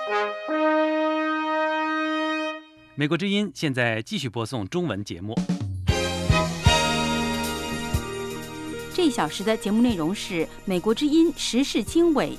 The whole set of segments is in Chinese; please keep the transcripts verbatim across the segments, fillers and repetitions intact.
美国之音现在继续播送中文节目。 这一小时的节目内容是美国之音时事经纬。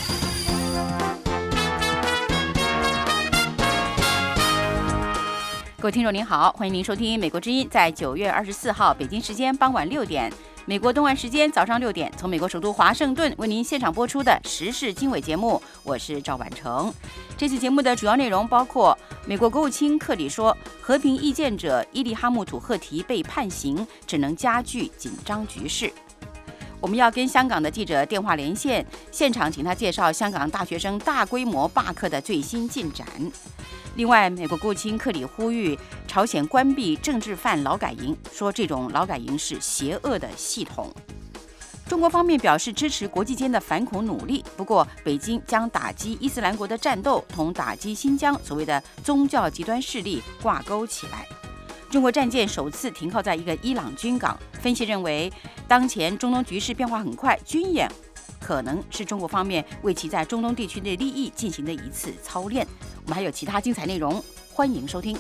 各位听众您好，欢迎您收听美国之音在九月二十四号北京时间傍晚六点，美国东岸时间早上六点，从美国首都华盛顿为您现场播出的时事经纬节目，我是赵婉成。这次节目的主要内容包括：美国国务卿克里说，和平意见者伊利哈木土赫提被判刑，只能加剧紧张局势。我们要跟香港的记者电话连线，现场请他介绍香港大学生大规模罢课的最新进展。另外，美国国务卿克里呼吁朝鲜关闭政治犯劳改营，说这种劳改营是邪恶的系统。中国方面表示支持国际间的反恐努力，不过北京将打击伊斯兰国的战斗同打击新疆所谓的宗教极端势力挂钩起来。中国战舰首次停靠在一个伊朗军港，分析认为，当前中东局势变化很快，军演可能是中国方面为其在中东地区的利益进行的一次操练。我们还有其他精彩内容，欢迎收听。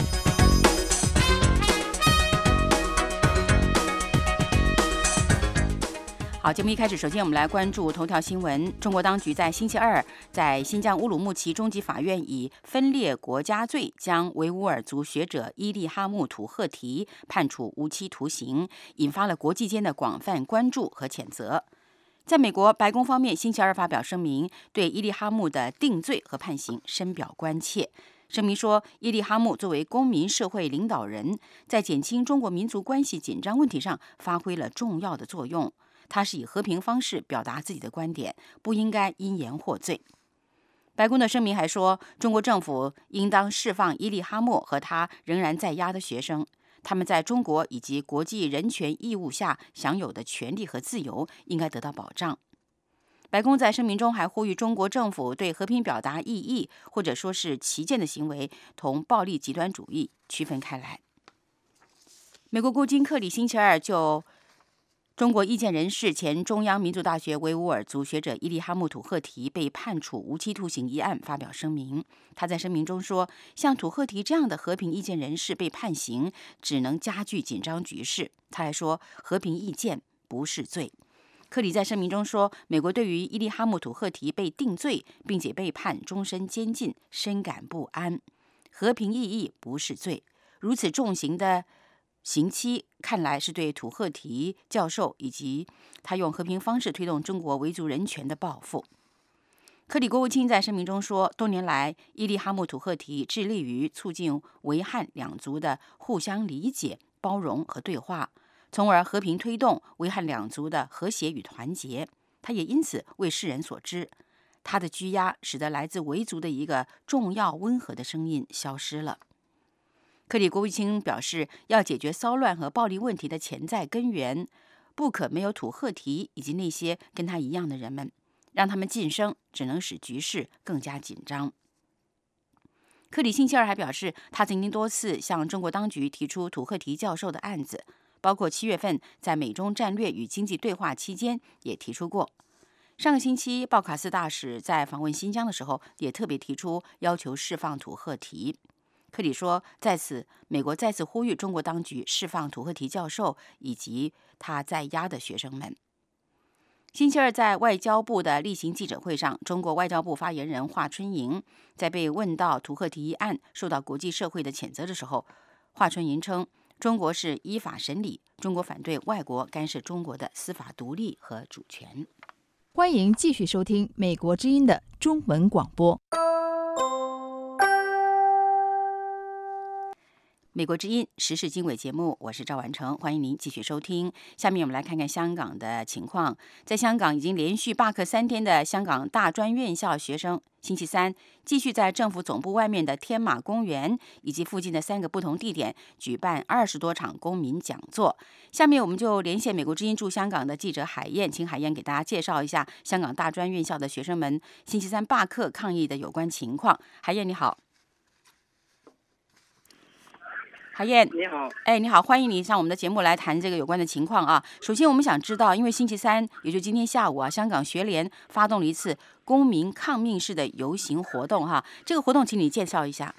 好，节目一开始，首先我们来关注头条新闻。中国当局在星期二在新疆乌鲁木齐中级法院以分裂国家罪将维吾尔族学者伊利哈木土赫提判处无期徒刑，引发了国际间的广泛关注和谴责。在美国，白宫方面星期二发表声明，对伊利哈木的定罪和判刑深表关切。声明说，伊利哈木作为公民社会领导人，在减轻中国民族关系紧张问题上发挥了重要的作用。他是以和平方式表达自己的观点，不应该因言获罪。白宫的声明还说，中国政府应当释放伊利哈木和他仍然在押的学生。他们在中国以及国际人权义务下享有的权利和自由应该得到保障。白宫在声明中还呼吁中国政府对和平表达异议或者说是旗舰的行为同暴力极端主义区分开来。美国国务卿克里星期二就中国意见人士、前中央民族大学维吾尔族学者伊利哈木土赫提被判处无期徒刑一案发表声明。他在声明中说，像土赫提这样的和平意见人士被判刑，只能加剧紧张局势。他还说，和平意见不是罪。克里在声明中说，美国对于伊利哈木土赫提被定罪并且被判终身监禁深感不安。和平意义不是罪，如此重刑的刑期看来是对土赫提教授以及他用和平方式推动中国维族人权的报复。克里国务卿在声明中说，多年来伊利哈木土赫提致力于促进维汉两族的互相理解、包容和对话，从而和平推动维汉两族的和谐与团结。他也因此为世人所知。他的拘押使得来自维族的一个重要温和的声音消失了。克里国务卿表示，要解决骚乱和暴力问题的潜在根源，不可没有土赫提以及那些跟他一样的人们，让他们晋升只能使局势更加紧张。克里星期二还表示，他曾经多次向中国当局提出土赫提教授的案子，包括七月份在美中战略与经济对话期间也提出过。上个星期，鲍卡斯大使在访问新疆的时候，也特别提出要求释放土赫提。克里说，在此，美国再次呼吁中国当局释放土赫提教授以及他在押的学生们。星期二在外交部的例行记者会上，中国外交部发言人华春莹在被问到土赫提一案受到国际社会的谴责的时候，华春莹称，中国是依法审理，中国反对外国干涉中国的司法独立和主权。 欢迎继续收听美国之音的中文广播。 美国之音时事经纬节目，我是赵婉成，欢迎您继续收听。下面我们来看看香港的情况。在香港已经连续罢课三天的香港大专院校学生，星期三继续在政府总部外面的天马公园以及附近的三个不同地点举办二十多场公民讲座。下面我们就连线美国之音驻香港的记者海燕，请海燕给大家介绍一下香港大专院校的学生们星期三罢课抗议的有关情况。海燕你好。 海燕， 你好， 哎，你好，欢迎你上我们的节目来谈这个有关的情况啊。首先，我们想知道，因为星期三，也就今天下午啊，香港学联发动了一次公民抗命式的游行活动哈。这个活动，请你介绍一下。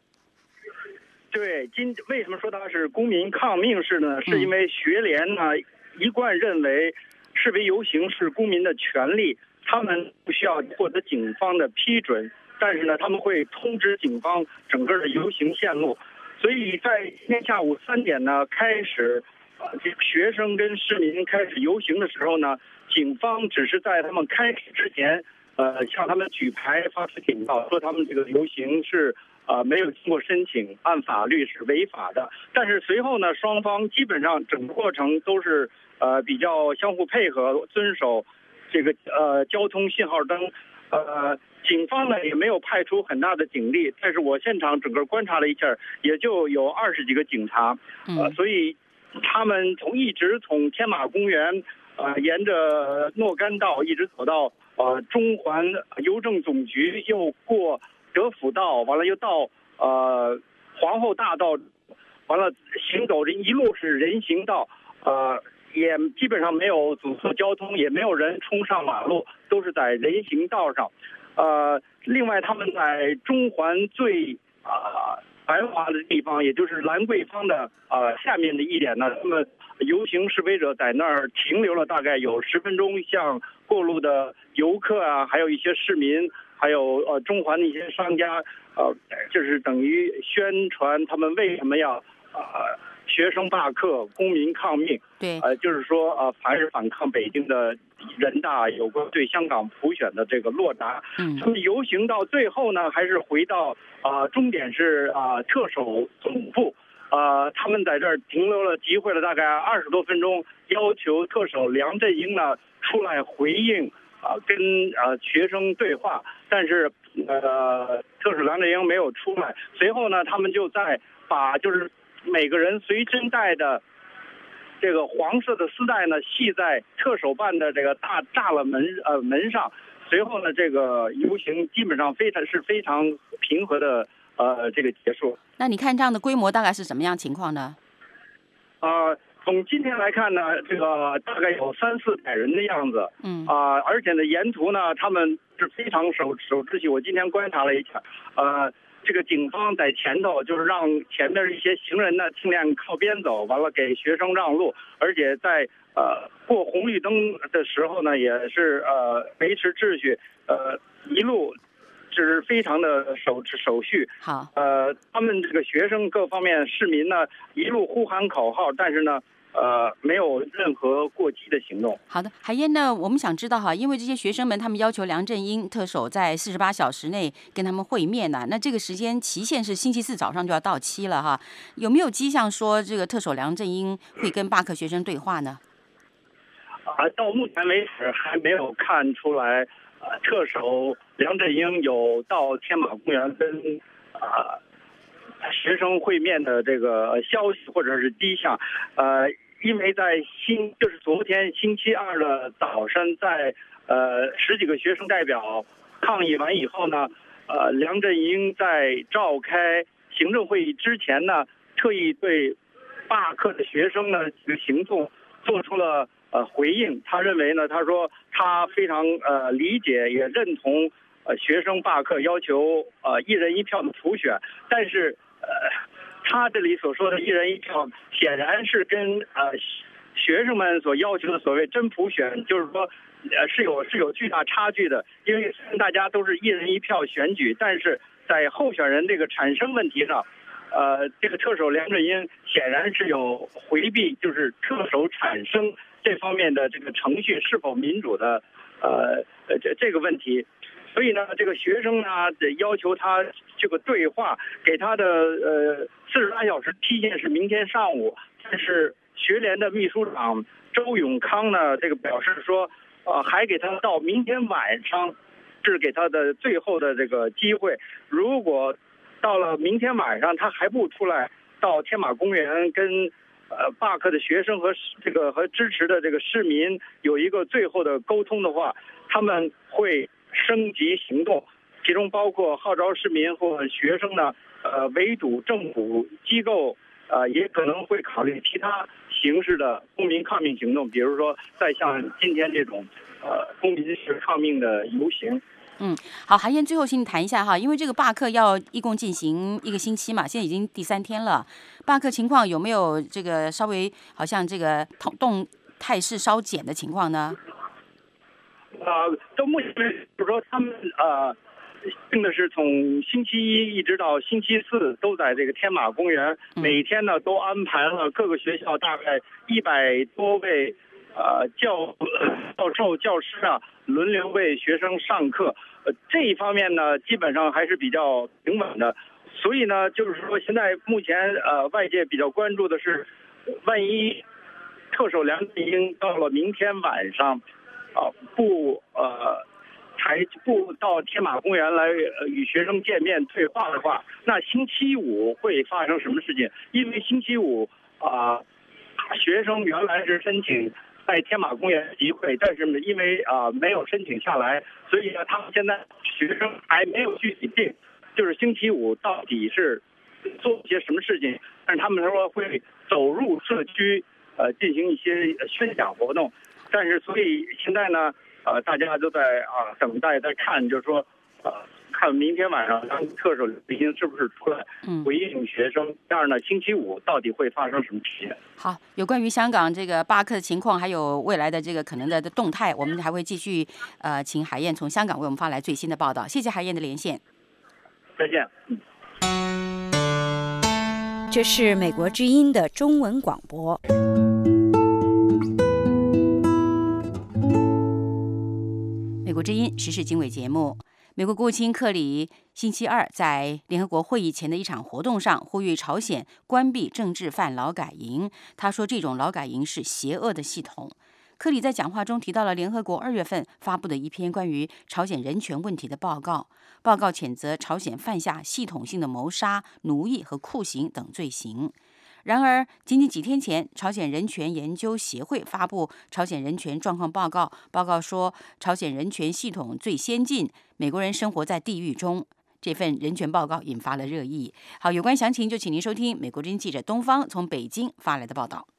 对，今为什么说它是公民抗命式呢？是因为学联呢一贯认为示威游行是公民的权利，他们不需要获得警方的批准，但是呢，他们会通知警方整个的游行线路。所以在今天下午三点呢开始，呃，这学生跟市民开始游行的时候呢，警方只是在他们开始之前，呃，向他们举牌发出警告，说他们这个游行是呃没有经过申请，按法律是违法的。但是随后呢，双方基本上整个过程都是呃比较相互配合，遵守这个呃交通信号灯，呃。警方呢也没有派出很大的警力，但是我现场整个观察了一下，也就有二十几个警察，呃，所以他们从一直从天马公园，呃，沿着诺干道一直走到呃中环邮政总局，又过德辅道，完了又到呃皇后大道，完了行走这一路是人行道，呃。也基本上没有阻塞交通，也没有人冲上马路，都是在人行道上。呃，另外他们在中环最啊、呃、繁华的地方，也就是兰桂坊的呃下面的一点呢，他们游行示威者在那儿停留了大概有十分钟，向过路的游客啊，还有一些市民，还有呃中环的一些商家，呃，就是等于宣传他们为什么要呃。学生罢课，公民抗命。 对， 呃，就是说，呃，凡是反抗北京的人大有关对香港普选的这个落达， 嗯， 他们游行到最后呢，还是回到啊、呃，终点是啊、呃、特首总部，啊、呃，他们在这儿停留了，集会了大概二十多分钟，要求特首梁振英呢出来回应啊、呃，跟呃学生对话，但是呃，特首梁振英没有出来。随后呢，他们就在把就是。每个人随身带的这个黄色的丝带呢，系在特首办的这个大栅栏门呃门上。随后呢，这个游行基本上非常是非常平和的呃这个结束。 那你看这样的规模大概是什么样情况呢？ 呃，从今天来看呢，这个大概有三四百人的样子。 嗯。 啊、呃，而且呢，沿途呢，他们是非常守守秩序。我今天观察了一下，呃。这个警方在前头，就是让前面一些行人呢尽量靠边走，完了给学生让路，而且在呃过红绿灯的时候呢，也是呃维持秩序，呃一路是非常的守守序。 好， 呃，他们这个学生各方面市民呢一路呼喊口号，但是呢。呃，没有任何过激的行动。 好的，海燕呢，我们想知道哈，因为这些学生们他们要求梁振英特首在四十八小时内跟他们会面呢、啊，那这个时间期限是星期四早上就要到期了哈，有没有迹象说这个特首梁振英会跟罢课学生对话呢？ 啊，到目前为止还没有看出来，呃，特首梁振英有到天马公园跟啊、呃、学生会面的这个消息或者是迹象，呃。因为在星就是昨天星期二的早晨，在呃十几个学生代表抗议完以后呢，呃梁振英在召开行政会议之前呢，特意对罢课的学生呢这个行动做出了呃回应。他认为呢，他说他非常呃理解也认同呃学生罢课要求呃一人一票的普选，但是呃。他这里所说的一人一票，显然是跟呃学生们所要求的所谓真普选，就是说，呃是有是有巨大差距的。因为大家都是一人一票选举，但是在候选人这个产生问题上，呃，这个特首梁振英显然是有回避，就是特首产生这方面的这个程序是否民主的，呃呃这这个问题。所以呢，这个学生呢要求他这个对话，给他的呃四十八小时期限是明天上午，但是学联的秘书长周永康呢，这个表示说，呃，还给他到明天晚上，是给他的最后的这个机会。如果到了明天晚上他还不出来到天马公园跟呃罢课的学生和这个和支持的这个市民有一个最后的沟通的话，他们会升级行动，其中包括号召市民或学生呢，呃，围堵政府机构呃，也可能会考虑其他形式的公民抗命行动，比如说再像今天这种呃公民式抗命的游行。 嗯，好，韩燕，最后请你谈一下哈，因为这个罢课要一共进行一个星期嘛，现在已经第三天了，罢课情况有没有这个稍微好像这个动态势稍减的情况呢？ 呃，到目前为止，就是说他们呃定的是从星期一一直到星期四都在这个天马公园，每天呢都安排了各个学校大概一百多位呃教教授、教师啊，轮流为学生上课。呃，这一方面呢，基本上还是比较平稳的。所以呢，就是说现在目前呃外界比较关注的是，万一特首梁振英到了明天晚上啊不呃才不到天马公园来呃与学生见面对话的话，那星期五会发生什么事情？因为星期五啊、呃，学生原来是申请在天马公园集会，但是因为啊、呃、没有申请下来，所以呢，他们现在学生还没有具体定，就是星期五到底是做些什么事情。但是他们说会走入社区，呃，进行一些宣讲活动。但是所以现在呢，呃，大家都在啊、呃、等待，在看，就是说，呃，看明天晚上当特首李英是不是出来回应学生。第二呢，星期五到底会发生什么事情？ 好，有关于香港这个罢课的情况，还有未来的这个可能的动态，我们还会继续呃，请海燕从香港为我们发来最新的报道。谢谢海燕的连线。 再见。嗯。 这是美国之音的中文广播。 美国之音时事经纬节目。美国国务卿克里星期二在联合国会议前的一场活动上呼吁朝鲜关闭政治犯劳改营。他说，这种劳改营是邪恶的系统。克里在讲话中提到了联合国二月份发布的一篇关于朝鲜人权问题的报告。报告谴责朝鲜犯下系统性的谋杀、奴役和酷刑等罪行。然而，仅仅几天前，朝鲜人权研究协会发布朝鲜人权状况报告。报告说，朝鲜人权系统最先进，美国人生活在地狱中。这份人权报告引发了热议。好，有关详情就请您收听美国之音记者东方从北京发来的报道。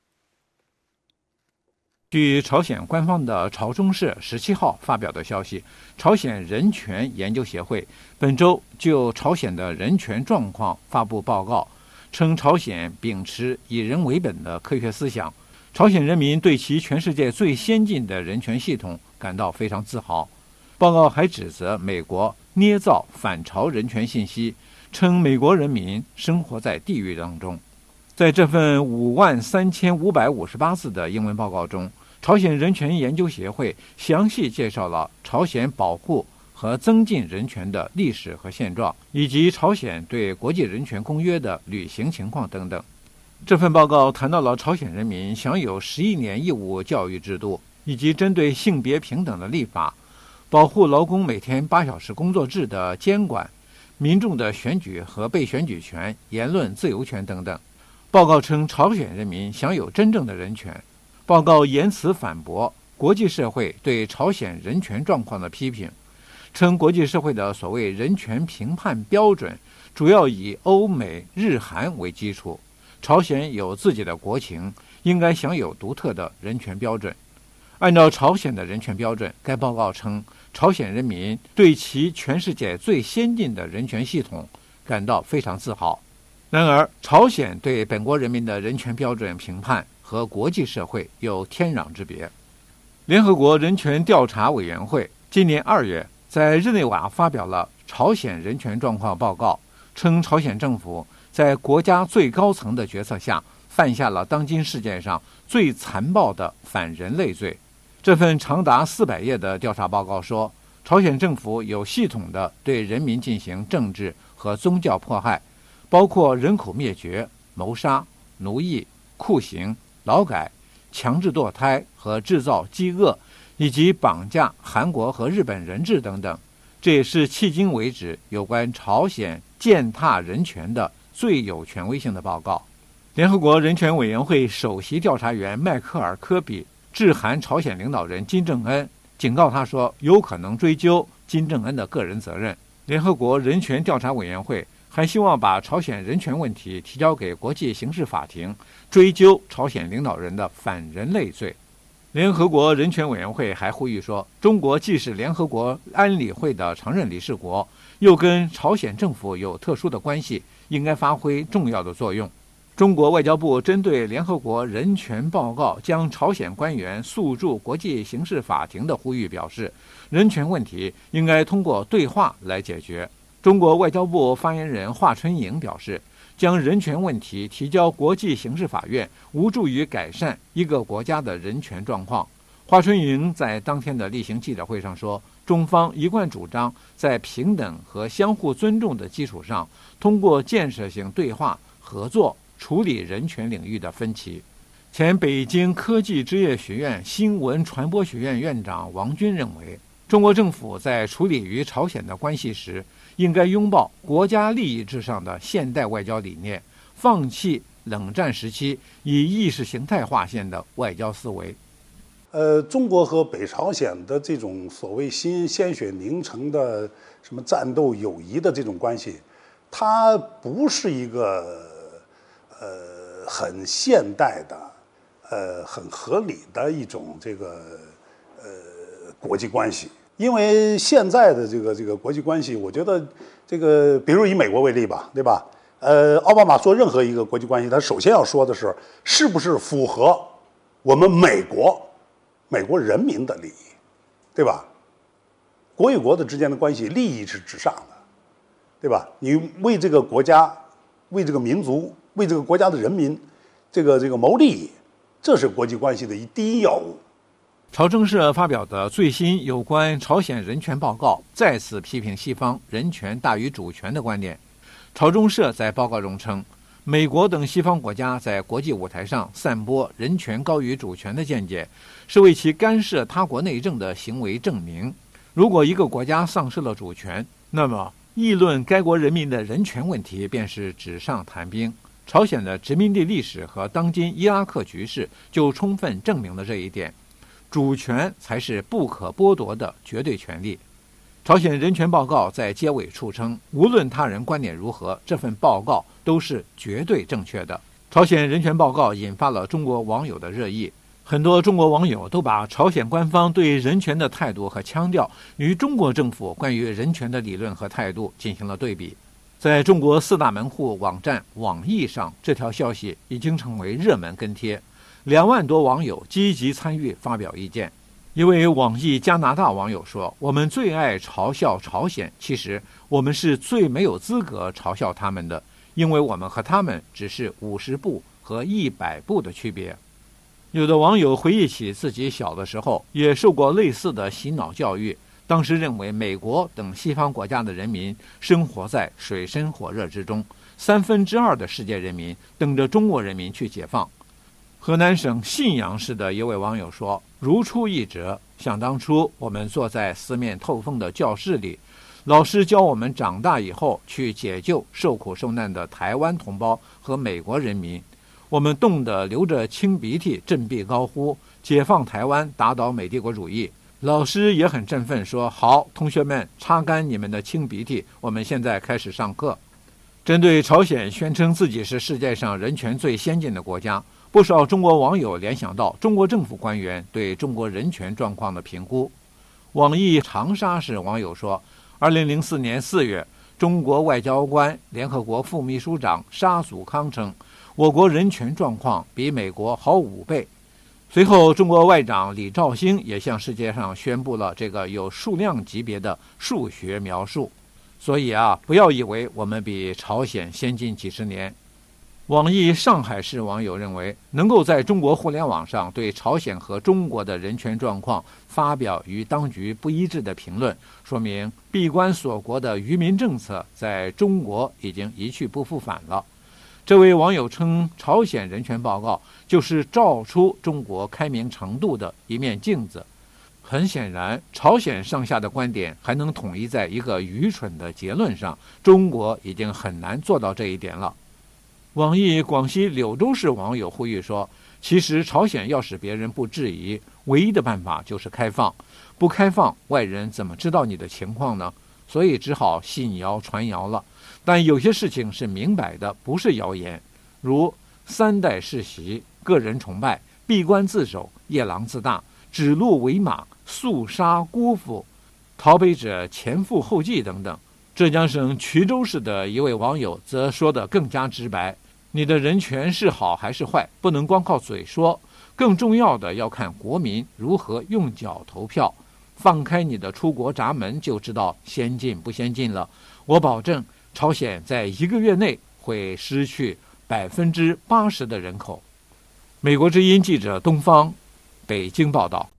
据朝鲜官方的朝中社十七号发表的消息，朝鲜人权研究协会本周就朝鲜的人权状况发布报告，称朝鲜秉持以人为本的科学思想，朝鲜人民对其全世界最先进的人权系统感到非常自豪。报告还指责美国捏造反朝人权信息，称美国人民生活在地狱当中。在这份五万三千五百五十八字的英文报告中，朝鲜人权研究协会详细介绍了朝鲜保护和增进人权的历史和现状，以及朝鲜对国际人权公约的履行情况等等。这份报告谈到了朝鲜人民享有十一年义务教育制度，以及针对性别平等的立法，保护劳工每天八小时工作制的监管，民众的选举和被选举权、言论自由权等等。报告称，朝鲜人民享有真正的人权。报告言辞反驳国际社会对朝鲜人权状况的批评，称国际社会的所谓人权评判标准主要以欧美日韩为基础，朝鲜有自己的国情，应该享有独特的人权标准。按照朝鲜的人权标准，该报告称朝鲜人民对其全世界最先进的人权系统感到非常自豪。然而，朝鲜对本国人民的人权标准评判和国际社会有天壤之别。联合国人权调查委员会今年二月在日内瓦发表了朝鲜人权状况报告，称朝鲜政府在国家最高层的决策下犯下了当今世界上最残暴的反人类罪。这份长达四百页的调查报告说，朝鲜政府有系统地对人民进行政治和宗教迫害，包括人口灭绝、谋杀、奴役、酷刑、劳改、强制堕胎和制造饥饿，以及绑架韩国和日本人质等等。这也是迄今为止有关朝鲜践踏人权的最有权威性的报告。联合国人权委员会首席调查员迈克尔·科比致函朝鲜领导人金正恩，警告他说有可能追究金正恩的个人责任。联合国人权调查委员会还希望把朝鲜人权问题提交给国际刑事法庭，追究朝鲜领导人的反人类罪。联合国人权委员会还呼吁说，中国既是联合国安理会的常任理事国，又跟朝鲜政府有特殊的关系，应该发挥重要的作用。中国外交部针对联合国人权报告将朝鲜官员诉诸国际刑事法庭的呼吁表示，人权问题应该通过对话来解决。中国外交部发言人华春莹表示，将人权问题提交国际刑事法院无助于改善一个国家的人权状况。华春莹在当天的例行记者会上说，中方一贯主张在平等和相互尊重的基础上，通过建设性对话合作处理人权领域的分歧。前北京科技职业学院新闻传播学院院长王军认为，中国政府在处理与朝鲜的关系时，应该拥抱国家利益至上的现代外交理念，放弃冷战时期以意识形态划线的外交思维。 呃，中国和北朝鲜的这种所谓新鲜血凝成的什么战斗友谊的这种关系，它不是一个呃很现代的、呃很合理的一种这个呃国际关系。因为现在的这个这个国际关系，我觉得这个，比如以美国为例吧，对吧？呃，奥巴马说任何一个国际关系，他首先要说的是，是不是符合我们美国美国人民的利益，对吧？国与国的之间的关系，利益是至上的，对吧？你为这个国家、为这个民族、为这个国家的人民，这个这个谋利益，这是国际关系的第一要务。 朝中社发表的最新有关朝鲜人权报告再次批评西方人权大于主权的观点。朝中社在报告中称，美国等西方国家在国际舞台上散播人权高于主权的见解，是为其干涉他国内政的行为证明。如果一个国家丧失了主权，那么议论该国人民的人权问题便是纸上谈兵。朝鲜的殖民地历史和当今伊拉克局势就充分证明了这一点。主权才是不可剥夺的绝对权利。朝鲜人权报告在结尾处称，无论他人观点如何，这份报告都是绝对正确的。朝鲜人权报告引发了中国网友的热议，很多中国网友都把朝鲜官方对人权的态度和腔调与中国政府关于人权的理论和态度进行了对比。在中国四大门户网站网易上，这条消息已经成为热门跟贴，两万多网友积极参与发表意见。一位网易加拿大网友说，我们最爱嘲笑朝鲜，其实我们是最没有资格嘲笑他们的，因为我们和他们只是五十步和一百步的区别。有的网友回忆起自己小的时候也受过类似的洗脑教育，当时认为美国等西方国家的人民生活在水深火热之中，三分之二的世界人民等着中国人民去解放。河南省信阳市的一位网友说，如出一辙，想当初我们坐在四面透风的教室里，老师教我们长大以后去解救受苦受难的台湾同胞和美国人民，我们冻得流着清鼻涕，振臂高呼解放台湾，打倒美帝国主义。老师也很振奋说，好，同学们，擦干你们的清鼻涕，我们现在开始上课。针对朝鲜宣称自己是世界上人权最先进的国家，不少中国网友联想到中国政府官员对中国人权状况的评估。网易长沙市网友说，二零零四年四月，中国外交官、联合国副秘书长沙祖康称，我国人权状况比美国好五倍。随后，中国外长李肇星也向世界上宣布了这个有数量级别的数学描述。所以啊，不要以为我们比朝鲜先进几十年。网易上海市网友认为，能够在中国互联网上对朝鲜和中国的人权状况发表与当局不一致的评论，说明闭关锁国的愚民政策在中国已经一去不复返了。这位网友称，朝鲜人权报告就是照出中国开明程度的一面镜子。很显然，朝鲜上下的观点还能统一在一个愚蠢的结论上，中国已经很难做到这一点了。网易广西柳州市网友呼吁说，其实朝鲜要使别人不质疑，唯一的办法就是开放，不开放，外人怎么知道你的情况呢？ 所以只好信谣传谣了。但有些事情是明摆的，不是谣言，如三代世袭、个人崇拜、闭关自守、夜郎自大、指鹿为马、肃杀姑父、逃北者前赴后继等等。浙江省衢州市的一位网友则说得更加直白，你的人权是好还是坏，不能光靠嘴说，更重要的要看国民如何用脚投票。放开你的出国闸门，就知道先进不先进了。我保证朝鲜在一个月内会失去百分之八十的人口。美国之音记者东方北京报道。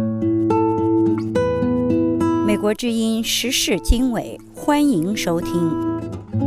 美国之音时事经纬，欢迎收听。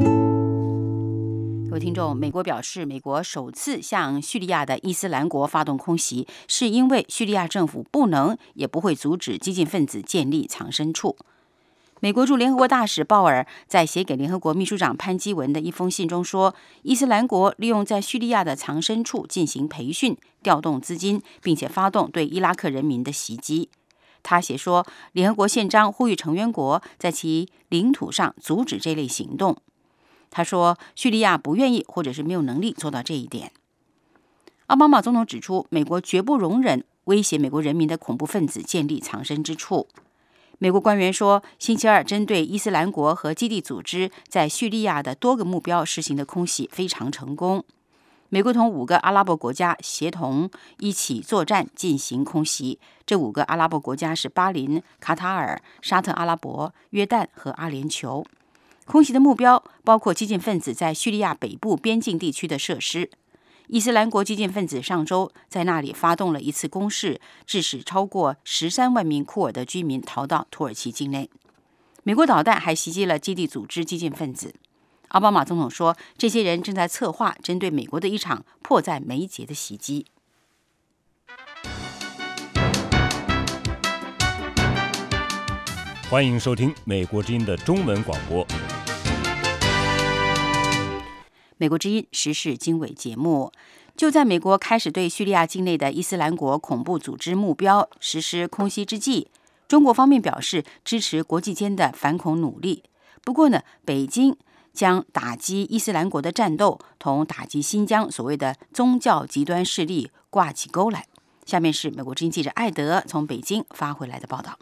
各位听众，美国表示，美国首次向叙利亚的伊斯兰国发动空袭，是因为叙利亚政府不能也不会阻止激进分子建立藏身处。美国驻联合国大使鲍尔在写给联合国秘书长潘基文的一封信中说，伊斯兰国利用在叙利亚的藏身处进行培训、调动资金，并且发动对伊拉克人民的袭击。他写说，联合国宪章呼吁成员国在其领土上阻止这类行动。他说，叙利亚不愿意或者是没有能力做到这一点。奥巴马总统指出，美国绝不容忍威胁美国人民的恐怖分子建立藏身之处。美国官员说，星期二针对伊斯兰国和基地组织在叙利亚的多个目标实行的空袭非常成功。美国同五个阿拉伯国家协同一起作战进行空袭，这五个阿拉伯国家是巴林、卡塔尔、沙特阿拉伯、约旦和阿联酋。空袭的目标包括激进分子在叙利亚北部边境地区的设施。伊斯兰国激进分子上周在那里发动了一次攻势，致使超过十三万名库尔的居民逃到土耳其境内。美国导弹还袭击了基地组织激进分子。奥巴马总统说，这些人正在策划针对美国的一场迫在眉睫的袭击。 欢迎收听美国之音的中文广播。 美国之音时事经纬节目，就在美国开始对叙利亚境内的伊斯兰国恐怖组织目标实施空袭之际，中国方面表示支持国际间的反恐努力。不过呢，北京将打击伊斯兰国的战斗同打击新疆所谓的宗教极端势力挂起钩来。下面是美国之音记者艾德从北京发回来的报道。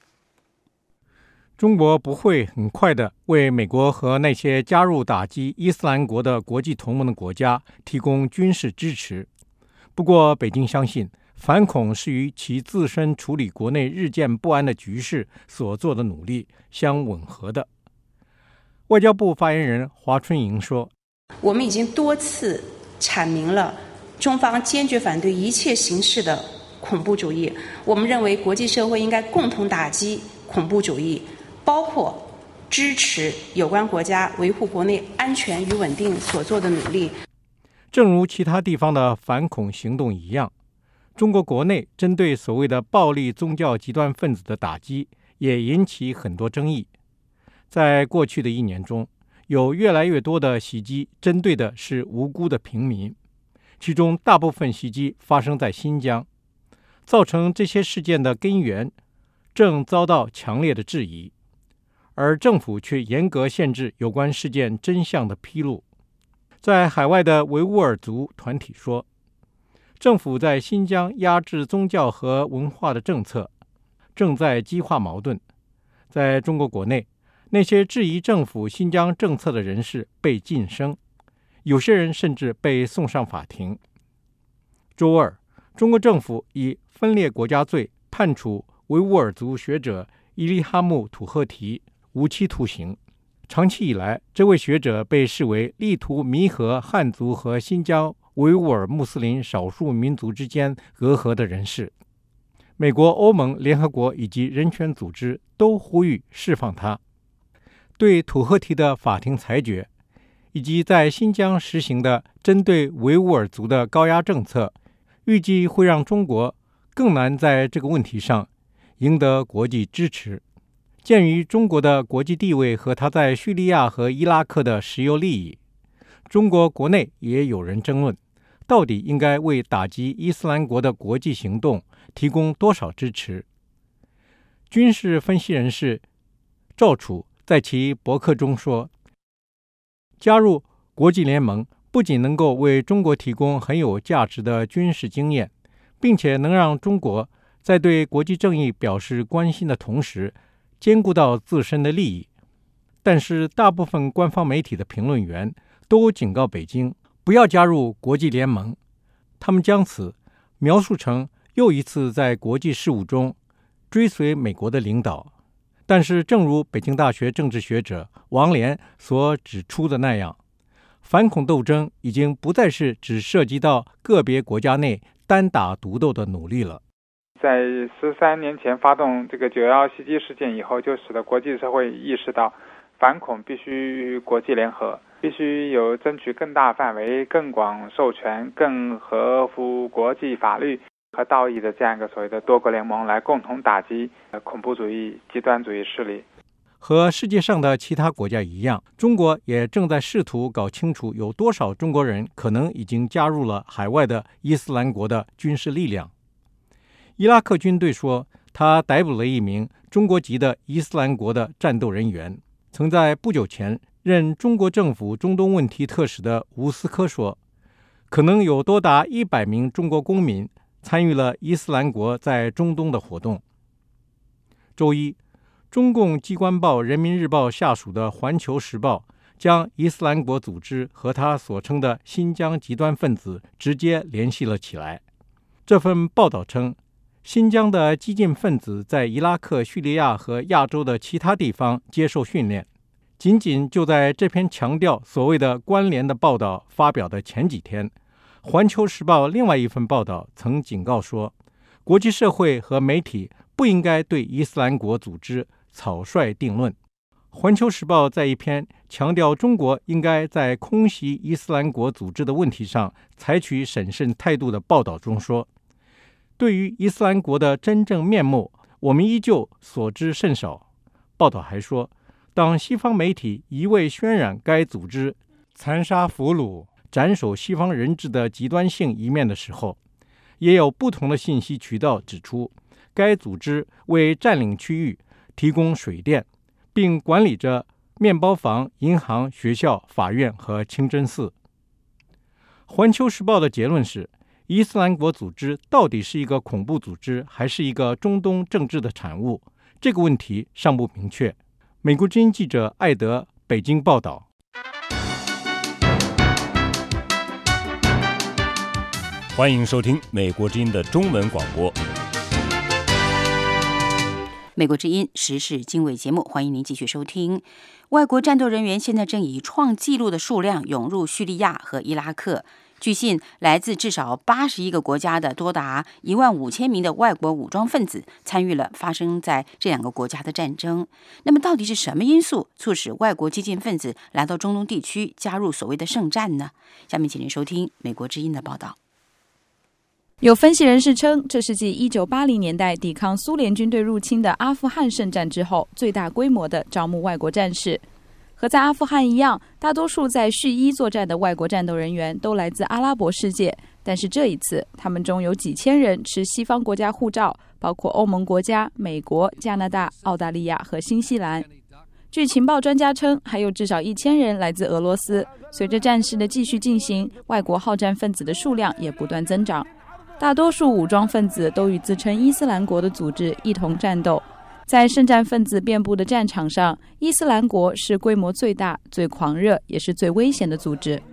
中国不会很快地为美国和那些加入打击伊斯兰国的国际同盟的国家提供军事支持。不过，北京相信反恐是与其自身处理国内日渐不安的局势所做的努力相吻合的。外交部发言人华春莹说：“ 我们已经多次阐明了中方坚决反对一切形式的恐怖主义。我们认为国际社会应该共同打击恐怖主义，包括支持有关国家维护国内安全与稳定所做的努力。” 正如其他地方的反恐行动一样，中国国内针对所谓的暴力宗教极端分子的打击也引起很多争议。在过去的一年中，有越来越多的袭击针对的是无辜的平民，其中大部分袭击发生在新疆，造成这些事件的根源正遭到强烈的质疑，而政府却严格限制有关事件真相的披露。在海外的维吾尔族团体说，政府在新疆压制宗教和文化的政策正在激化矛盾。在中国国内，那些质疑政府新疆政策的人士被晋升，有些人甚至被送上法庭。周二，中国政府以分裂国家罪判处维吾尔族学者伊利哈木·土赫提无期徒刑。长期以来，这位学者被视为力图弥合汉族和新疆维吾尔穆斯林少数民族之间隔阂的人士。美国、欧盟、联合国以及人权组织都呼吁释放他。对土赫提的法庭裁决，以及在新疆实行的针对维吾尔族的高压政策，预计会让中国更难在这个问题上赢得国际支持。鉴于中国的国际地位和他在叙利亚和伊拉克的石油利益，中国国内也有人争论，到底应该为打击伊斯兰国的国际行动提供多少支持。军事分析人士赵楚在其博客中说，加入国际联盟不仅能够为中国提供很有价值的军事经验，并且能让中国在对国际正义表示关心的同时，兼顾到自身的利益。但是大部分官方媒体的评论员都警告北京不要加入国际联盟，他们将此描述成又一次在国际事务中追随美国的领导。但是正如北京大学政治学者王连所指出的那样，反恐斗争已经不再是只涉及到个别国家内单打独斗的努力了。 在十三年前发动这个九幺袭击事件以后，就使得国际社会意识到反恐必须国际联合，必须有争取更大范围、更广授权、更合乎国际法律和道义的这样一个所谓的多国联盟，来共同打击恐怖主义、极端主义势力。 和世界上的其他国家一样，中国也正在试图搞清楚有多少中国人可能已经加入了海外的伊斯兰国的军事力量。伊拉克军队说，他逮捕了一名中国籍的伊斯兰国的战斗人员。曾在不久前任中国政府中东问题特使的吴斯科说，可能有多达一百名中国公民参与了伊斯兰国在中东的活动。周一，中共机关报《人民日报》下属的《环球时报》将伊斯兰国组织和他所称的新疆极端分子直接联系了起来。这份报道称，新疆的激进分子在伊拉克、叙利亚和亚洲的其他地方接受训练。仅仅就在这篇强调所谓的关联的报道发表的前几天，《环球时报》另外一份报道曾警告说，国际社会和媒体不应该对伊斯兰国组织草率定论。《环球时报》在一篇强调中国应该在空袭伊斯兰国组织的问题上采取审慎态度的报道中说，对于伊斯兰国的真正面目，我们依旧所知甚少。报道还说，当西方媒体一味渲染该组织残杀俘虏、斩首西方人质的极端性一面的时候，也有不同的信息渠道指出，该组织为占领区域提供水电，并管理着面包房、银行、学校、法院和清真寺。环球时报的结论是，伊斯兰国组织到底是一个恐怖组织，还是一个中东政治的产物？这个问题尚不明确。美国之音记者艾德北京报道。 欢迎收听美国之音的中文广播。 美国之音时事经纬节目，欢迎您继续收听。外国战斗人员现在正以创纪录的数量涌入叙利亚和伊拉克。据信，来自至少八十一个国家的多达一万五千名的外国武装分子参与了发生在这两个国家的战争。那么，到底是什么因素促使外国激进分子来到中东地区加入所谓的圣战呢？下面请您收听美国之音的报道。 有分析人士称，这是继一九八零年代抵抗苏联军队入侵的阿富汗圣战之后，最大规模的招募外国战士。和在阿富汗一样，大多数在叙伊作战的外国战斗人员都来自阿拉伯世界，但是这一次，他们中有几千人持西方国家护照，包括欧盟国家、美国、加拿大、澳大利亚和新西兰。据情报专家称，还有至少一千人来自俄罗斯。随着战事的继续进行，外国好战分子的数量也不断增长。大多数武装分子都与自称伊斯兰国的组织一同战斗。在圣战分子遍布的战场上，伊斯兰国是规模最大、最狂热，也是最危险的组织。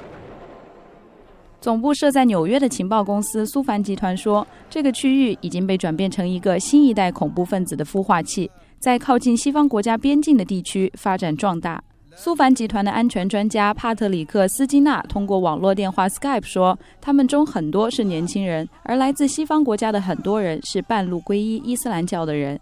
总部设在纽约的情报公司苏凡集团说，这个区域已经被转变成一个新一代恐怖分子的孵化器，在靠近西方国家边境的地区发展壮大。苏凡集团的安全专家帕特里克·斯基纳通过网络电话 Skype 说，他们中很多是年轻人，而来自西方国家的很多人是半路皈依伊斯兰教的人。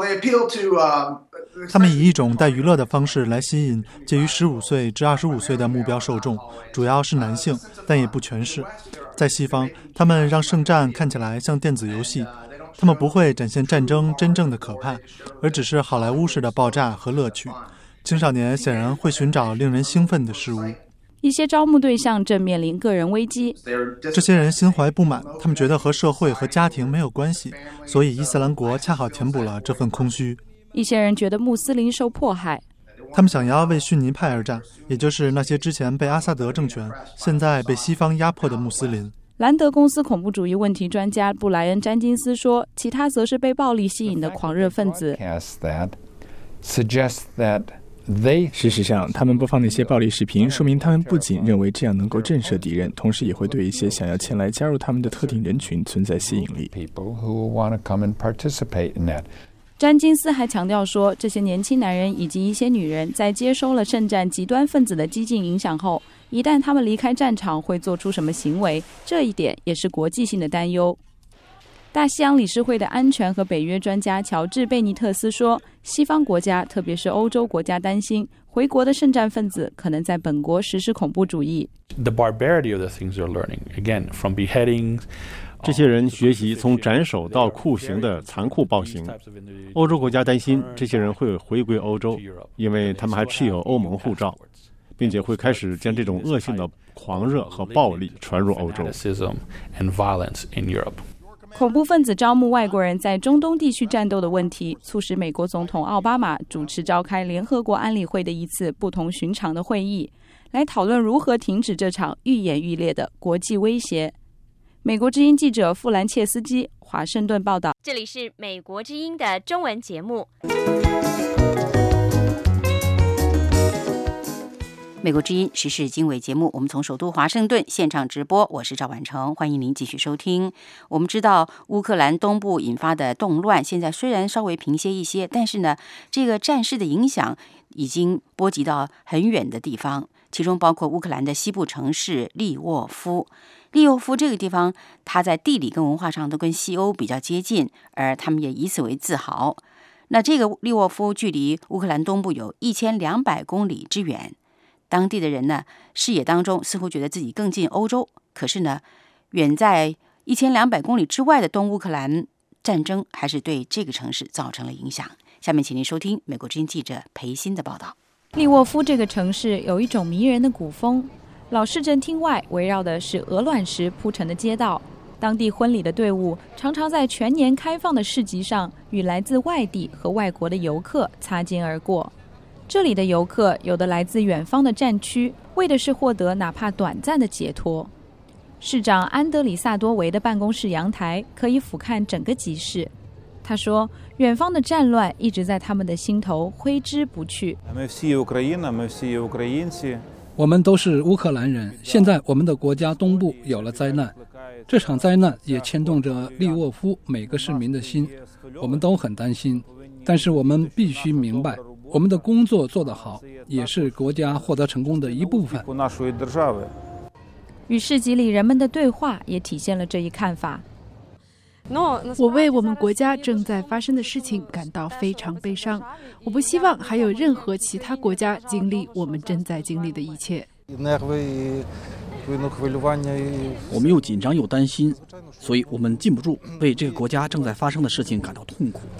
他们以一种带娱乐的方式来吸引介于十五岁至二十五岁的目标受众，主要是男性，但也不全是。在西方，他们让圣战看起来像电子游戏，他们不会展现战争真正的可怕，而只是好莱坞式的爆炸和乐趣。青少年显然会寻找令人兴奋的事物。 一些招募对象正面临个人危机， 这些人心怀不满，他们觉得和社会和家庭没有关系，所以伊斯兰国恰好填补了这份空虚。 一些人觉得穆斯林受迫害， 他们想要为逊尼派而战，也就是那些之前被阿萨德政权，现在被西方压迫的穆斯林。 兰德公司恐怖主义问题专家布莱恩·詹金斯说，其他则是被暴力吸引的狂热分子。 事实上，他们播放那些暴力视频，说明他们不仅认为这样能够震慑敌人，同时也会对一些想要前来加入他们的特定人群存在吸引力。 詹金斯还强调说，这些年轻男人以及一些女人在接收了圣战极端分子的激进影响后，一旦他们离开战场会做出什么行为，这一点也是国际性的担忧。大西洋理事会的安全和北约专家乔治·贝尼特斯说，西方国家特别是欧洲国家担心回国的圣战分子可能在本国实施恐怖主义。 The barbarity of the things they're learning, again, from beheadings, 这些人学习从斩首到酷刑的残酷暴行。欧洲国家担心这些人会回归欧洲，因为他们还持有欧盟护照，并且会开始将这种恶性的狂热和暴力传入欧洲。 恐怖分子招募外国人在中东地区战斗的问题，促使美国总统奥巴马主持召开联合国安理会的一次不同寻常的会议，来讨论如何停止这场愈演愈烈的国际威胁。美国之音记者富兰切斯基华盛顿报道。 这里是美国之音的中文节目。 美国之音时事经纬节目，我们从首都华盛顿现场直播，我是赵婉成，欢迎您继续收听。我们知道乌克兰东部引发的动乱现在虽然稍微平歇一些，但是呢，这个战事的影响已经波及到很远的地方，其中包括乌克兰的西部城市利沃夫。利沃夫这个地方，它在地理跟文化上都跟西欧比较接近，而他们也以此为自豪。那这个利沃夫距离乌克兰东部有一千两百公里之远，当地的人呢，视野当中似乎觉得自己更近欧洲，可是呢，远在一千两百公里之外的东乌克兰战争还是对这个城市造成了影响。下面请您收听美国之音记者裴鑫的报道。 利沃夫这个城市有一种迷人的古风，老市政厅外围绕的是鹅卵石铺成的街道，当地婚礼的队伍常常在全年开放的市集上与来自外地和外国的游客擦肩而过。这里的游客有的来自远方的战区，为的是获得哪怕短暂的解脱。市长安德里萨多维的办公室阳台可以俯瞰整个集市。他说，远方的战乱一直在他们的心头挥之不去。 我们都是乌克兰人，现在我们的国家东部有了灾难，这场灾难也牵动着利沃夫每个市民的心，我们都很担心。但是我们必须明白，我们的工作做得好，也是国家获得成功的一部分。 与市集里人们的对话也体现了这一看法。 我为我们国家正在发生的事情感到非常悲伤，我不希望还有任何其他国家经历我们正在经历的一切。 我们又紧张又担心，所以我们禁不住为这个国家正在发生的事情感到痛苦。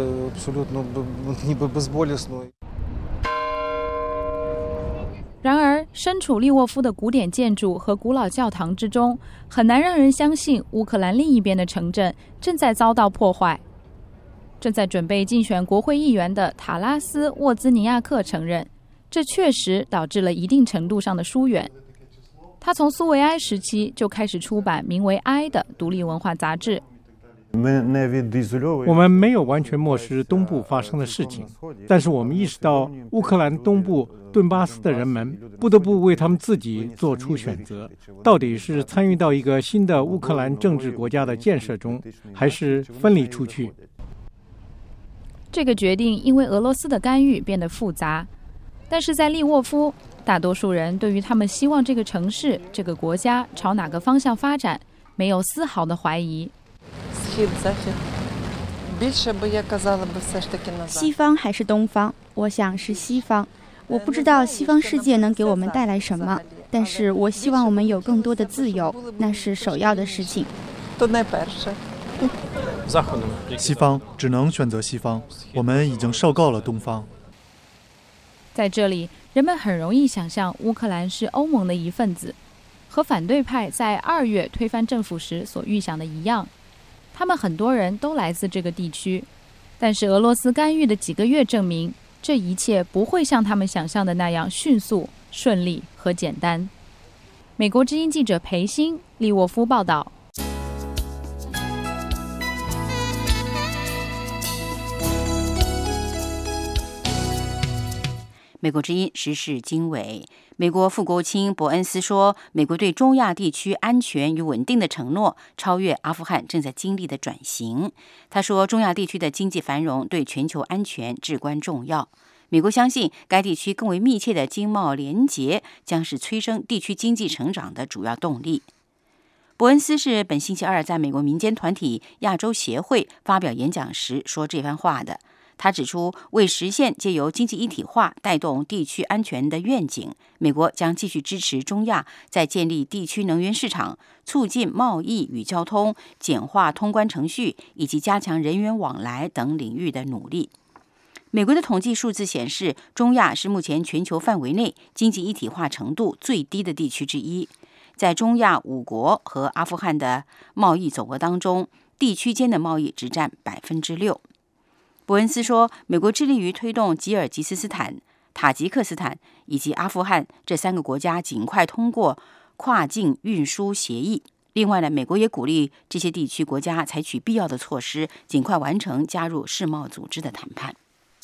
然而，身处利沃夫的古典建筑和古老教堂之中，很难让人相信乌克兰另一边的城镇正在遭到破坏。正在准备竞选国会议员的塔拉斯·沃兹尼亚克承认，这确实导致了一定程度上的疏远。他从苏维埃时期就开始出版名为《埃》的独立文化杂志。 我们没有完全漠视东部发生的事情，但是我们意识到乌克兰东部顿巴斯的人们不得不为他们自己做出选择，到底是参与到一个新的乌克兰政治国家的建设中，还是分离出去。 这个决定因为俄罗斯的干预变得复杂，但是在利沃夫，大多数人对于他们希望这个城市、这个国家朝哪个方向发展，没有丝毫的怀疑。 西方还是东方？我想是西方。我不知道西方世界能给我们带来什么，但是我希望我们有更多的自由，那是首要的事情。 西方只能选择西方，我们已经受够了东方。 在这里，人们很容易想象乌克兰是欧盟的一份子，和反对派在二月推翻政府时所预想的一样。他们很多人都来自这个地区，但是俄罗斯干预的几个月证明， 这一切不会像他们想象的那样迅速、顺利和简单。美国之音记者裴欣、利沃夫报道。 美国之音时事经纬，美国副国务卿伯恩斯说，美国对中亚地区安全与稳定的承诺超越阿富汗正在经历的转型。他说，中亚地区的经济繁荣对全球安全至关重要。美国相信，该地区更为密切的经贸联结将是催生地区经济成长的主要动力。伯恩斯是本星期二在美国民间团体亚洲协会发表演讲时说这番话的。他指出，为实现借由经济一体化带动地区安全的愿景，美国将继续支持中亚在建立地区能源市场、促进贸易与交通、简化通关程序以及加强人员往来等领域的努力。美国的统计数字显示，中亚是目前全球范围内经济一体化程度最低的地区之一。在中亚五国和阿富汗的贸易总额当中，地区间的贸易只占百分之六。伯恩斯说，美国致力于推动吉尔吉斯斯坦、塔吉克斯坦以及阿富汗这三个国家尽快通过跨境运输协议。另外呢，美国也鼓励这些地区国家采取必要的措施，尽快完成加入世贸组织的谈判。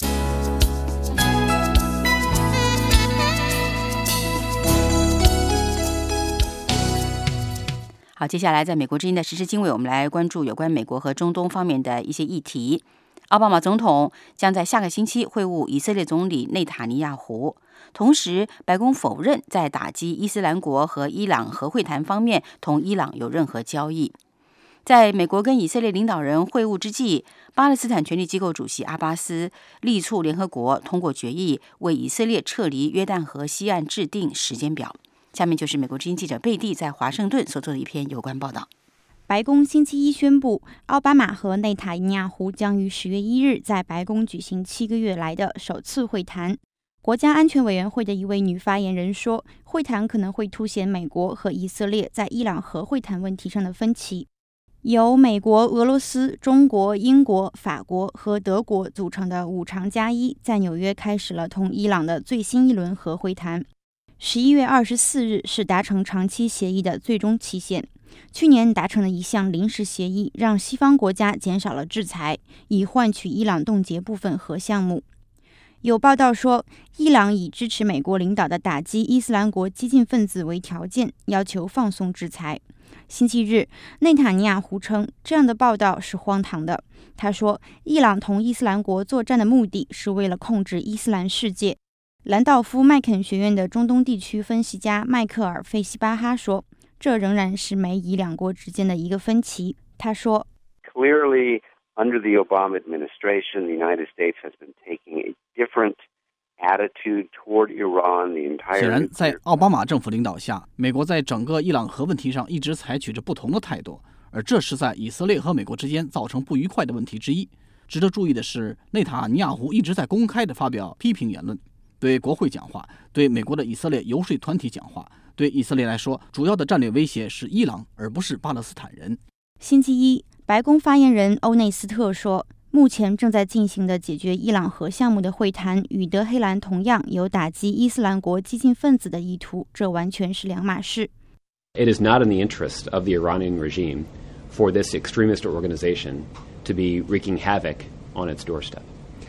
好，接下来在美国之音的时事经纬，我们来关注有关美国和中东方面的一些议题。奥巴马总统将在下个星期会晤以色列总理内塔尼亚胡，同时白宫否认在打击伊斯兰国和伊朗核会谈方面同伊朗有任何交易。在美国跟以色列领导人会晤之际，巴勒斯坦权力机构主席阿巴斯力促联合国通过决议，为以色列撤离约旦河西岸制定时间表。下面就是美国之音记者贝蒂在华盛顿所做的一篇有关报道。 白宫星期一宣布，奥巴马和内塔尼亚胡将于十月一日在白宫举行七个月来的首次会谈。国家安全委员会的一位女发言人说，会谈可能会凸显美国和以色列在伊朗核会谈问题上的分歧。由美国、俄罗斯、中国、英国、法国和德国组成的五常加一，在纽约开始了同伊朗的最新一轮核会谈。十一月二十四日是达成长期协议的最终期限。去年达成的一项临时协议，让西方国家减少了制裁，以换取伊朗冻结部分核项目。有报道说，伊朗以支持美国领导的打击伊斯兰国激进分子为条件，要求放松制裁。星期日，内塔尼亚胡称，这样的报道是荒唐的。他说，伊朗同伊斯兰国作战的目的是为了控制伊斯兰世界。兰道夫麦肯学院的中东地区分析家迈克尔·费西巴哈说，这仍然是美以两国之间的一个分歧。他说 Clearly, under the Obama administration, the United States has been taking a different attitude toward Iran the entire 显然，在奥巴马政府领导下，美国在整个伊朗核问题上一直采取着不同的态度，而这是在以色列和美国之间造成不愉快的问题之一。值得注意的是，内塔尼亚胡一直在公开地发表批评言论，对国会讲话，对美国的以色列游说团体讲话。对以色列来说，主要的战略威胁是伊朗，而不是巴勒斯坦人。 星期一，白宫发言人欧内斯特说，目前正在进行的解决伊朗核项目的会谈与德黑兰同样有打击伊斯兰国激进分子的意图，这完全是两码事。 It is not in the interest of the Iranian regime for this extremist organization to be wreaking havoc on its doorstep.